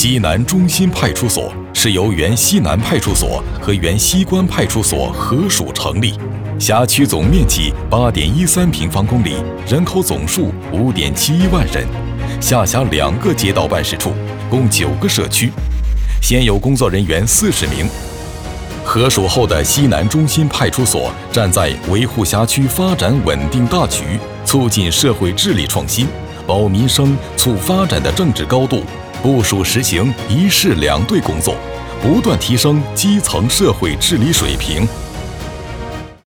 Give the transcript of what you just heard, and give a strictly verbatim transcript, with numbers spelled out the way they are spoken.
西南中心派出所是由原西南派出所和原西关派出所合署成立，辖区总面积八点一三平方公里，人口总数五点七一万人，下辖两个街道办事处，共九个社区，现有工作人员四十名。合署后的西南中心派出所站在维护辖区发展稳定大局、促进社会治理创新、保民生、促发展的政治高度，部署实行一市两队工作，不断提升基层社会治理水平。